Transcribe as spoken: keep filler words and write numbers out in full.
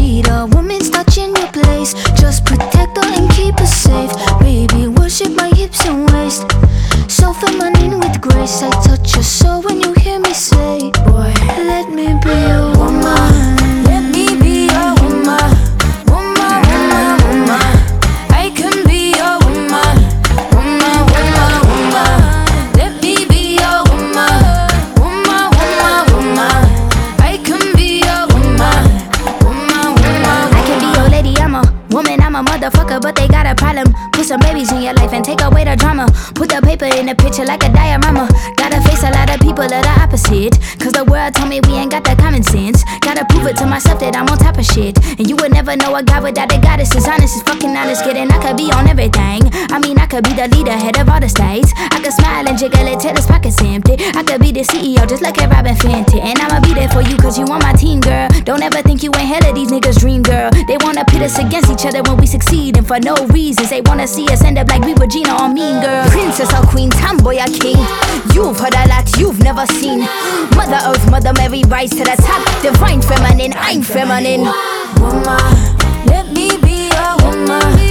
need a woman's touch in your place. Just protect her and keep her safe. Baby, worship my hips and waist. So feminine with grace. I touch your soul when you hear me say, boy, let me be your woman. Let me be your woman. Woman, woman, woman. I can be your woman. Woman, woman, woman. Let me be your woman. Woman, woman, woman. I can be your woman. Woman, woman. I can be your lady, I'm a woman, I'm a motherfucker, but they got a problem. Put some babies in your life and take away the drama. Put the paper in the picture like a diorama. Gotta face a lot of people that are opposite, cause the world told me we ain't got that common sense. Gotta prove it to myself that I'm on top of shit. And you would never know a guy without a goddess. Is honest, is fucking honest, kidding. I could be on everything. I mean, I could be the leader, head of all the states. I could smile and jiggle it till his pockets empty. I could be the C E O just like a Robin Fenty. And I'ma be there for you cause you on my team, girl. Don't ever think you ain't hell of these niggas' dream, girl. They wanna pit us against each other when we succeed, and for no reasons. They wanna see us end up like we were Gina or Mean Girl. Princess or queen, tomboy or king. You've heard a lot you've never seen. Mother Earth, Mother Mary, rise to the top. Divine feminine, I'm feminine. Woman, let me be a woman.